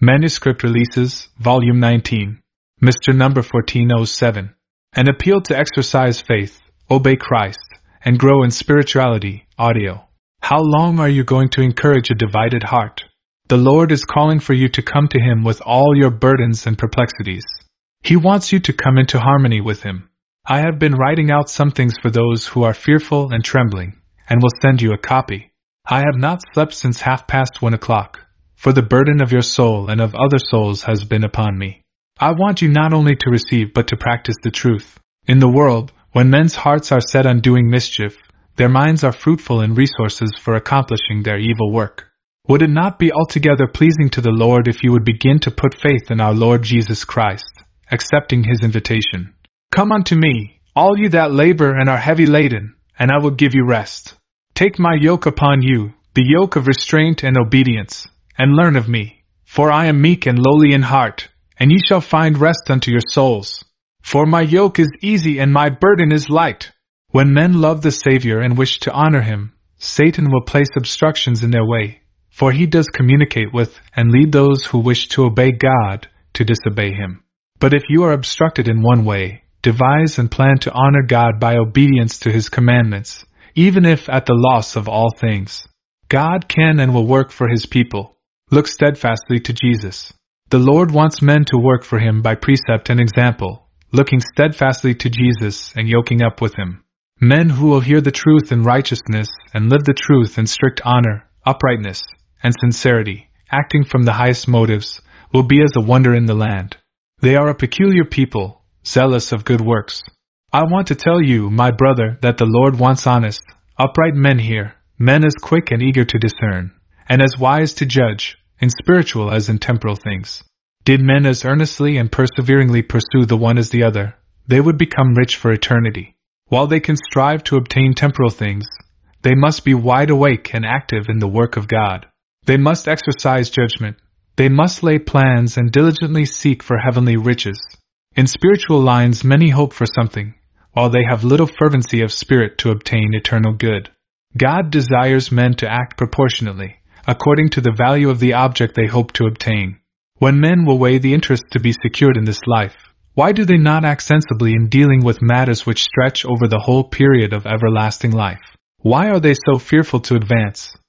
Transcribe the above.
Manuscript Releases, Volume 19. Mr. Number 1407. An Appeal to Exercise Faith, Obey Christ, and Grow in Spirituality, Audio. How long are you going to encourage a divided heart? The Lord is calling for you to come to Him with all your burdens and perplexities. He wants you to come into harmony with Him. I have been writing out some things for those who are fearful and trembling, and will send you a copy. I have not slept since 1:30, for the burden of your soul and of other souls has been upon me. I want you not only to receive but to practice the truth. In the world, when men's hearts are set on doing mischief, their minds are fruitful in resources for accomplishing their evil work. Would it not be altogether pleasing to the Lord if you would begin to put faith in our Lord Jesus Christ, accepting His invitation? Come unto me, all you that labor and are heavy laden, and I will give you rest. Take my yoke upon you, the yoke of restraint and obedience, and learn of me, for I am meek and lowly in heart, and ye shall find rest unto your souls. For my yoke is easy and my burden is light. When men love the Savior and wish to honor Him, Satan will place obstructions in their way, for he does communicate with and lead those who wish to obey God to disobey Him. But if you are obstructed in one way, devise and plan to honor God by obedience to His commandments, even if at the loss of all things. God can and will work for His people. Look steadfastly to Jesus. The Lord wants men to work for Him by precept and example, looking steadfastly to Jesus and yoking up with Him. Men who will hear the truth in righteousness and live the truth in strict honor, uprightness, and sincerity, acting from the highest motives, will be as a wonder in the land. They are a peculiar people, zealous of good works. I want to tell you, my brother, that the Lord wants honest, upright men here, men as quick and eager to discern, and as wise to judge, in spiritual as in temporal things. Did men as earnestly and perseveringly pursue the one as the other, they would become rich for eternity. While they can strive to obtain temporal things, they must be wide awake and active in the work of God. They must exercise judgment. They must lay plans and diligently seek for heavenly riches. In spiritual lines many hope for something, while they have little fervency of spirit to obtain eternal good. God desires men to act proportionately, according to the value of the object they hope to obtain. When men will weigh the interest to be secured in this life, why do they not act sensibly in dealing with matters which stretch over the whole period of everlasting life? Why are they so fearful to advance,